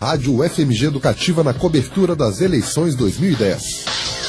Rádio UFMG Educativa na cobertura das eleições 2010.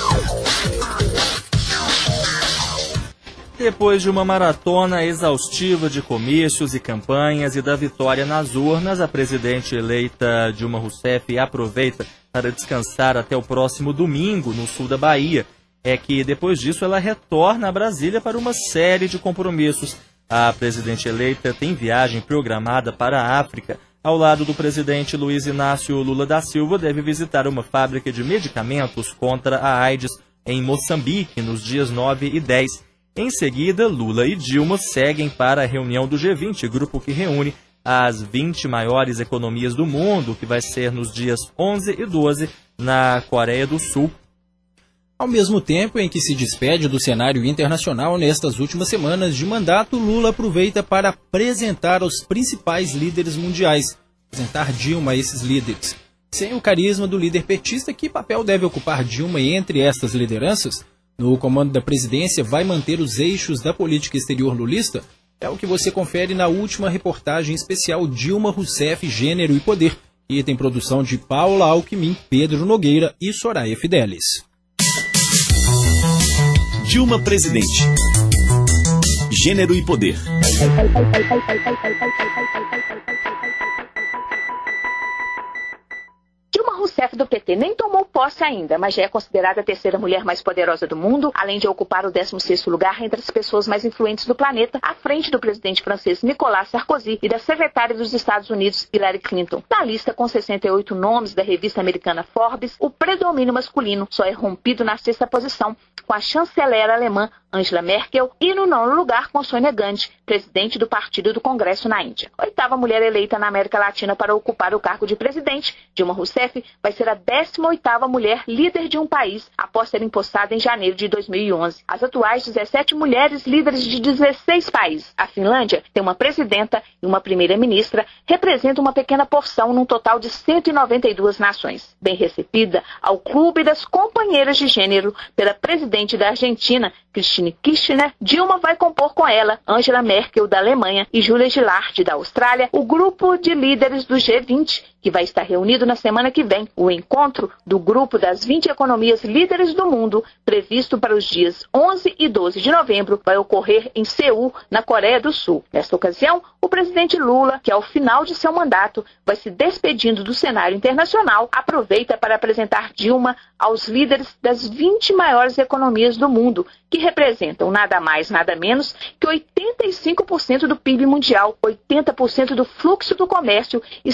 Depois de uma maratona exaustiva de comícios e campanhas e da vitória nas urnas, a presidente eleita Dilma Rousseff aproveita para descansar até o próximo domingo no sul da Bahia. É que depois disso ela retorna a Brasília para uma série de compromissos. A presidente eleita tem viagem programada para a África. Ao lado do presidente Luiz Inácio Lula da Silva, deve visitar uma fábrica de medicamentos contra a AIDS em Moçambique nos dias 9 e 10. Em seguida, Lula e Dilma seguem para a reunião do G20, grupo que reúne as 20 maiores economias do mundo, que vai ser nos dias 11 e 12 na Coreia do Sul. Ao mesmo tempo em que se despede do cenário internacional nestas últimas semanas de mandato, Lula aproveita para apresentar os principais líderes mundiais, apresentar Dilma a esses líderes. Sem o carisma do líder petista, que papel deve ocupar Dilma entre estas lideranças? No comando da presidência, vai manter os eixos da política exterior lulista? É o que você confere na última reportagem especial Dilma Rousseff, Gênero e Poder, que tem produção de Paula Alckmin, Pedro Nogueira e Soraya Fidelis. Dilma Presidente. Gênero e Poder. Dilma Rousseff do PT nem tomou posse ainda, mas já é considerada a terceira mulher mais poderosa do mundo, além de ocupar o 16º lugar entre as pessoas mais influentes do planeta, à frente do presidente francês Nicolas Sarkozy e da secretária dos Estados Unidos Hillary Clinton. Na lista com 68 nomes da revista americana Forbes, o predomínio masculino só é rompido na 6ª posição, com a chanceler alemã Angela Merkel, e no 9º lugar com Sônia Gandhi, presidente do Partido do Congresso na Índia. 8ª mulher eleita na América Latina para ocupar o cargo de presidente, Dilma Rousseff vai ser a 18ª mulher líder de um país após ser empossada em janeiro de 2011. As atuais 17 mulheres líderes de 16 países. A Finlândia tem uma presidenta e uma primeira-ministra, representa uma pequena porção num total de 192 nações. Bem recebida ao clube das companheiras de gênero pela presidente da Argentina, Cristina Kirchner, Dilma vai compor com ela Angela Merkel, da Alemanha, e Julia Gillard, da Austrália, o grupo de líderes do G20, que vai estar reunido na semana que vem. O encontro do grupo das 20 economias líderes do mundo, previsto para os dias 11 e 12 de novembro, vai ocorrer em Seul, na Coreia do Sul. Nesta ocasião, o presidente Lula, que ao final de seu mandato vai se despedindo do cenário internacional, aproveita para apresentar Dilma aos líderes das 20 maiores economias do mundo, que representam nada mais, nada menos que 85% do PIB mundial, 80% do fluxo do comércio e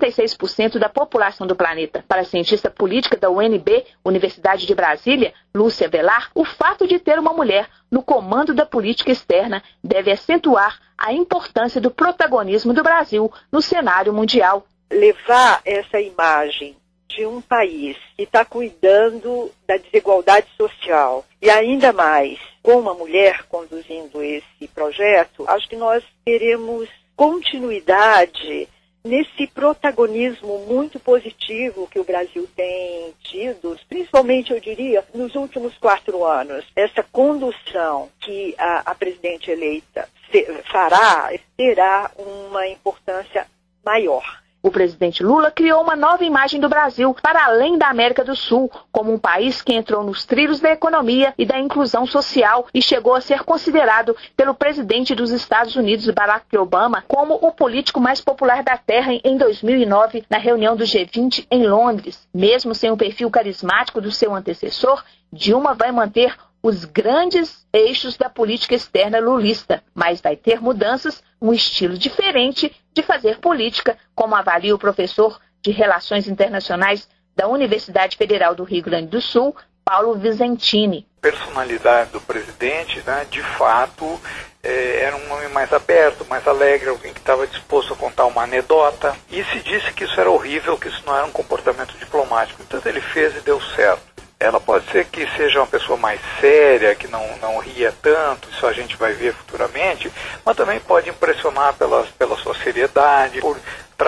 66% da população do planeta. Para a cientista política da UNB, Universidade de Brasília, Lúcia Velar, o fato de ter uma mulher no comando da política externa deve acentuar a importância do protagonismo do Brasil no cenário mundial. Levar essa imagem de um país que está cuidando da desigualdade social e ainda mais com uma mulher conduzindo esse projeto, acho que nós teremos continuidade nesse protagonismo muito positivo que o Brasil tem tido, principalmente, eu diria, nos últimos 4 anos. Essa condução que a presidente eleita fará terá uma importância maior. O presidente Lula criou uma nova imagem do Brasil para além da América do Sul, como um país que entrou nos trilhos da economia e da inclusão social e chegou a ser considerado pelo presidente dos Estados Unidos, Barack Obama, como o político mais popular da Terra em 2009, na reunião do G20 em Londres. Mesmo sem o perfil carismático do seu antecessor, Dilma vai manter os grandes eixos da política externa lulista, mas vai ter mudanças, um estilo diferente de fazer política, como avalia o professor de Relações Internacionais da Universidade Federal do Rio Grande do Sul, Paulo Vicentini. A personalidade do presidente, né, de fato, era um homem mais aberto, mais alegre, alguém que estava disposto a contar uma anedota, e se disse que isso era horrível, que isso não era um comportamento diplomático. Então ele fez e deu certo. Ela pode ser que seja uma pessoa mais séria, que não ria tanto, isso a gente vai ver futuramente, mas também pode impressionar pela sua seriedade, por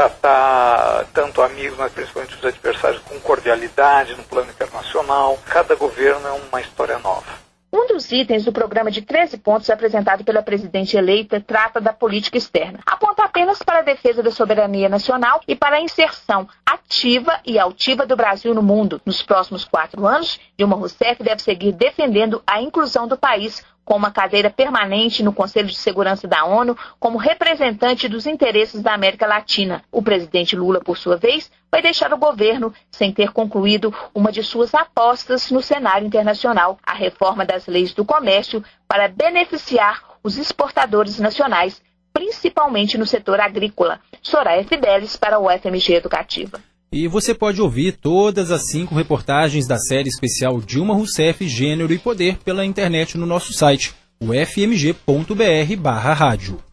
tratar tanto amigos, mas principalmente os adversários com cordialidade no plano internacional. Cada governo é uma história nova. Um dos dos itens do programa de 13 pontos apresentado pela presidente eleita trata da política externa. Aponta apenas para a defesa da soberania nacional e para a inserção ativa e altiva do Brasil no mundo. Nos próximos 4 anos, Dilma Rousseff deve seguir defendendo a inclusão do país com uma cadeira permanente no Conselho de Segurança da ONU como representante dos interesses da América Latina. O presidente Lula, por sua vez, vai deixar o governo sem ter concluído uma de suas apostas no cenário internacional, a reforma das leis do comércio para beneficiar os exportadores nacionais, principalmente no setor agrícola. Soraya Fidelis para o FMG Educativa. E você pode ouvir todas as 5 reportagens da série especial Dilma Rousseff, Gênero e Poder pela internet no nosso site, ufmg.br/rádio.